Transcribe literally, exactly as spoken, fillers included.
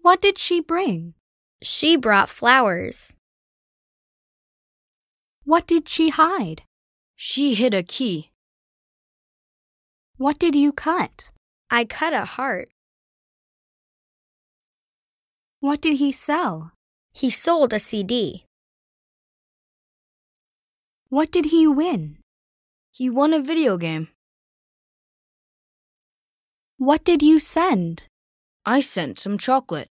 What did she bring? She brought flowers. What did she hide? She hid a key. What did you cut? I cut a heart. What did he sell? He sold a C D. What did he win? He won a video game. What did you send? I sent some chocolate.